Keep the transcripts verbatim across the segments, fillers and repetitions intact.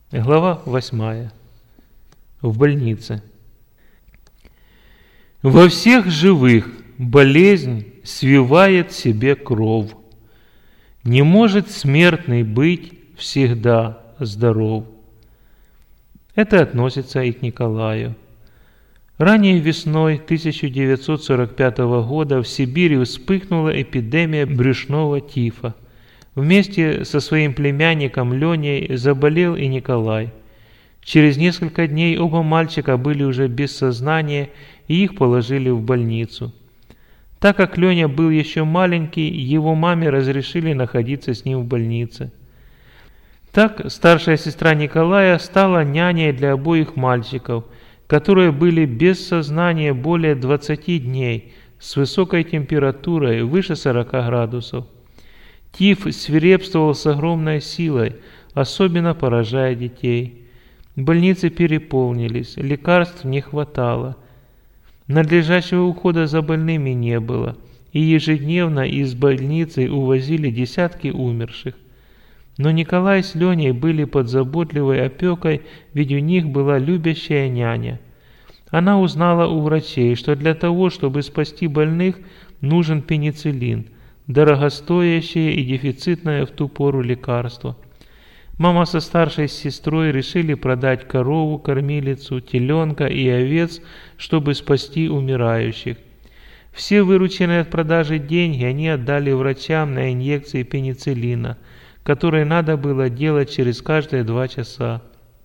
Глава восьмая. В больнице. Во всех живых болезнь свивает себе кров. Не может смертный быть всегда здоров. Это относится и к Николаю. Ранее весной тысяча девятьсот сорок пятого года в Сибири вспыхнула эпидемия брюшного тифа. Вместе со своим племянником Леней заболел и Николай. Через несколько дней оба мальчика были уже без сознания, и их положили в больницу. Так как Леня был еще маленький, его маме разрешили находиться с ним в больнице. Так старшая сестра Николая стала няней для обоих мальчиков, которые были без сознания более двадцати дней, с высокой температурой выше сорока градусов. Тиф свирепствовал с огромной силой, особенно поражая детей. Больницы переполнились, лекарств не хватало. Надлежащего ухода за больными не было, и ежедневно из больницы увозили десятки умерших. Но Николай с Леней были под заботливой опекой, ведь у них была любящая няня. Она узнала у врачей, что для того, чтобы спасти больных, нужен пенициллин, дорогостоящее и дефицитное в ту пору лекарство. Мама со старшей сестрой решили продать корову, кормилицу, теленка и овец, чтобы спасти умирающих. Все вырученные от продажи деньги они отдали врачам на инъекции пенициллина, которые надо было делать через каждые два часа.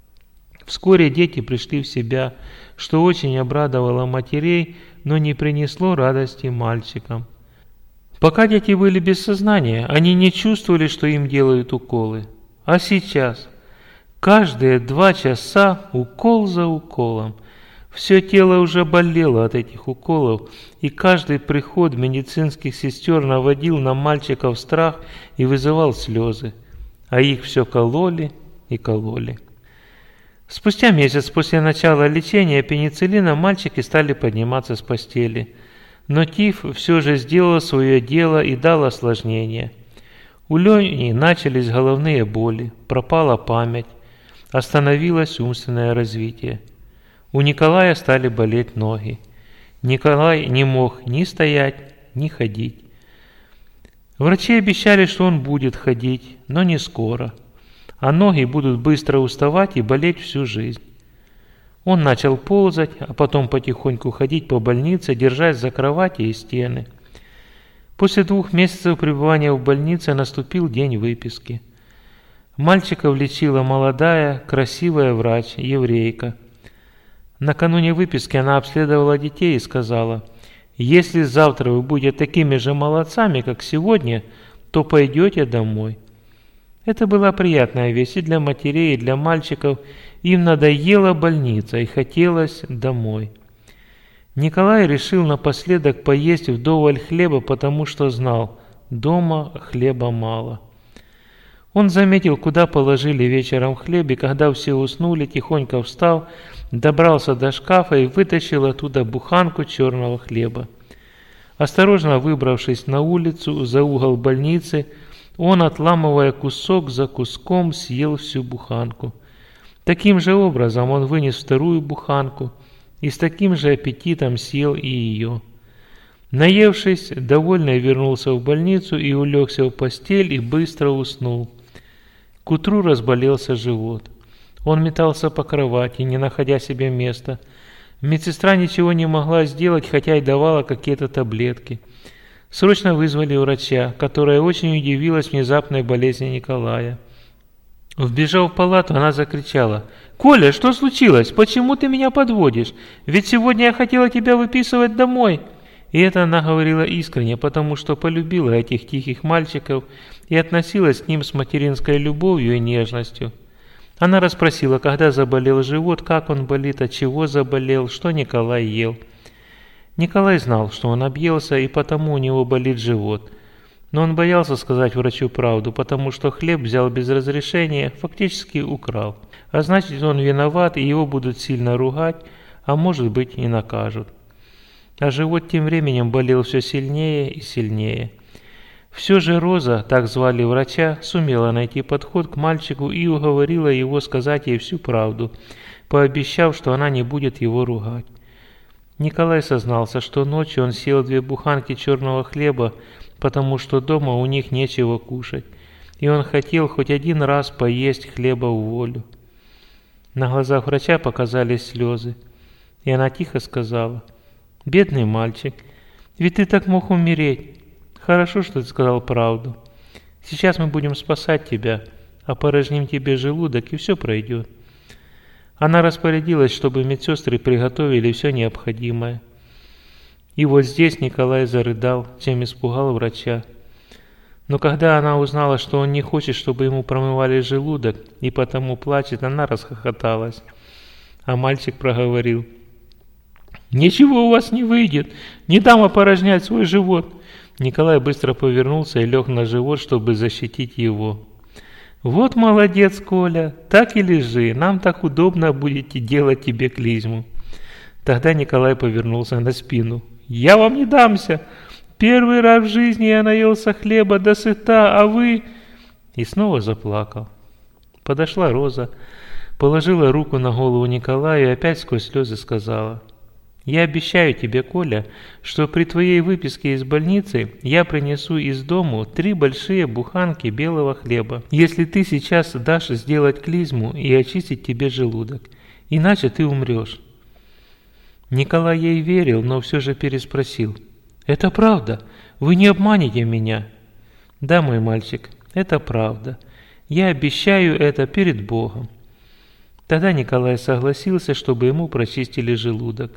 Вскоре дети пришли в себя, что очень обрадовало матерей, но не принесло радости мальчикам. Пока дети были без сознания, они не чувствовали, что им делают уколы. А сейчас, каждые два часа, укол за уколом. Все тело уже болело от этих уколов, и каждый приход медицинских сестер наводил на мальчиков страх и вызывал слезы. А их все кололи и кололи. Спустя месяц после начала лечения пенициллина мальчики стали подниматься с постели. Но тиф все же сделал свое дело и дал осложнения. У Лени начались головные боли, пропала память, остановилось умственное развитие. У Николая стали болеть ноги. Николай не мог ни стоять, ни ходить. Врачи обещали, что он будет ходить, но не скоро, а ноги будут быстро уставать и болеть всю жизнь. Он начал ползать, а потом потихоньку ходить по больнице, держась за кровати и стены. После двух месяцев пребывания в больнице наступил день выписки. Мальчиков лечила молодая, красивая врач, еврейка. Накануне выписки она обследовала детей и сказала: «Если завтра вы будете такими же молодцами, как сегодня, то пойдете домой». Это была приятная весть и для матерей, и для мальчиков. Им надоела больница и хотелось домой. Николай решил напоследок поесть вдоволь хлеба, потому что знал, дома хлеба мало. Он заметил, куда положили вечером хлеб, и когда все уснули, тихонько встал, добрался до шкафа и вытащил оттуда буханку черного хлеба. Осторожно выбравшись на улицу за угол больницы, он, отламывая кусок за куском, съел всю буханку. Таким же образом он вынес вторую буханку и с таким же аппетитом съел и ее. Наевшись, довольный вернулся в больницу и улегся в постель и быстро уснул. К утру разболелся живот. Он метался по кровати, не находя себе места. Медсестра ничего не могла сделать, хотя и давала какие-то таблетки. Срочно вызвали врача, которая очень удивилась внезапной болезни Николая. Вбежав в палату, она закричала: «Коля, что случилось? Почему ты меня подводишь? Ведь сегодня я хотела тебя выписывать домой». И это она говорила искренне, потому что полюбила этих тихих мальчиков и относилась к ним с материнской любовью и нежностью. Она расспросила, когда заболел живот, как он болит, от чего заболел, что Николай ел. Николай знал, что он объелся, и потому у него болит живот. Но он боялся сказать врачу правду, потому что хлеб взял без разрешения, фактически украл. А значит, он виноват, и его будут сильно ругать, а может быть и накажут. А живот тем временем болел все сильнее и сильнее. Все же Роза, так звали врача, сумела найти подход к мальчику и уговорила его сказать ей всю правду, пообещав, что она не будет его ругать. Николай сознался, что ночью он съел две буханки черного хлеба, потому что дома у них нечего кушать, и он хотел хоть один раз поесть хлеба в волю. На глазах врача показались слезы, и она тихо сказала: «Бедный мальчик, ведь ты так мог умереть. Хорошо, что ты сказал правду. Сейчас мы будем спасать тебя, опорожним тебе желудок, и все пройдет». Она распорядилась, чтобы медсестры приготовили все необходимое. И вот здесь Николай зарыдал, чем испугал врача. Но когда она узнала, что он не хочет, чтобы ему промывали желудок, и потому плачет, она расхохоталась. А мальчик проговорил: «Ничего у вас не выйдет, не дам опорожнять свой живот». Николай быстро повернулся и лег на живот, чтобы защитить его. «Вот молодец, Коля, так и лежи, нам так удобно будете делать тебе клизму». Тогда Николай повернулся на спину. «Я вам не дамся! Первый раз в жизни я наелся хлеба до сыта, а вы...» И снова заплакал. Подошла Роза, положила руку на голову Николая и опять сквозь слезы сказала: «Я обещаю тебе, Коля, что при твоей выписке из больницы я принесу из дому три большие буханки белого хлеба, если ты сейчас дашь сделать клизму и очистить тебе желудок, иначе ты умрешь». Николай ей верил, но все же переспросил: «Это правда? Вы не обманете меня?» «Да, мой мальчик, это правда. Я обещаю это перед Богом». Тогда Николай согласился, чтобы ему прочистили желудок.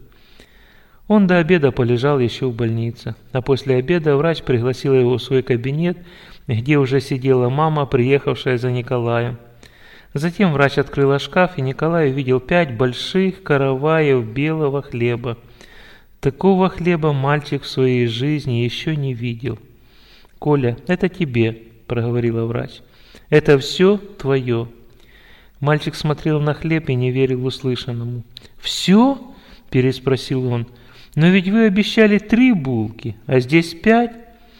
Он до обеда полежал еще в больнице, а после обеда врач пригласил его в свой кабинет, где уже сидела мама, приехавшая за Николаем. Затем врач открыла шкаф, и Николай увидел пять больших караваев белого хлеба. Такого хлеба мальчик в своей жизни еще не видел. «Коля, это тебе», – проговорила врач. «Это все твое». Мальчик смотрел на хлеб и не верил услышанному. «Все?» – переспросил он. «Но ведь вы обещали три булки, а здесь пять».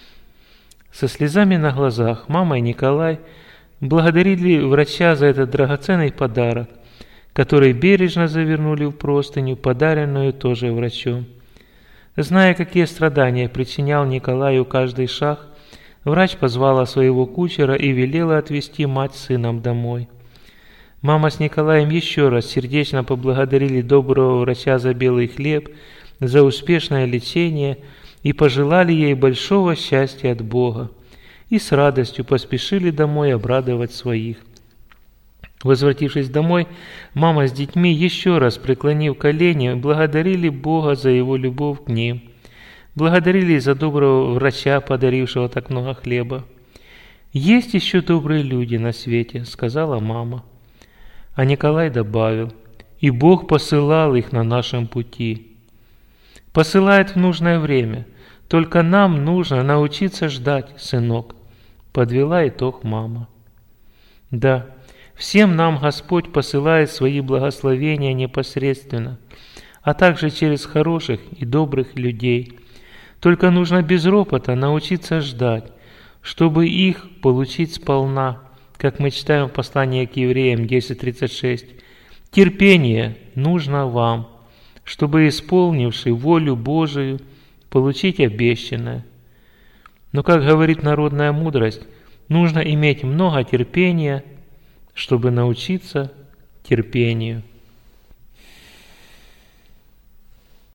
Со слезами на глазах мама и Николай благодарили врача за этот драгоценный подарок, который бережно завернули в простыню, подаренную тоже врачом. Зная, какие страдания причинял Николаю каждый шаг, врач позвала своего кучера и велела отвезти мать с сыном домой. Мама с Николаем еще раз сердечно поблагодарили доброго врача за белый хлеб, за успешное лечение и пожелали ей большого счастья от Бога, и с радостью поспешили домой обрадовать своих. Возвратившись домой, мама с детьми, еще раз преклонив колени, благодарили Бога за его любовь к ним, благодарили за доброго врача, подарившего так много хлеба. «Есть еще добрые люди на свете», — сказала мама. А Николай добавил: «И Бог посылал их на нашем пути». «Посылает в нужное время, только нам нужно научиться ждать, сынок», — подвела итог мама. Да, всем нам Господь посылает свои благословения непосредственно, а также через хороших и добрых людей. Только нужно без ропота научиться ждать, чтобы их получить сполна, как мы читаем в послании к Евреям десять тридцать шесть. «Терпение нужно вам, чтобы, исполнивши волю Божию, получить обещанное». Но, как говорит народная мудрость, нужно иметь много терпения, чтобы научиться терпению.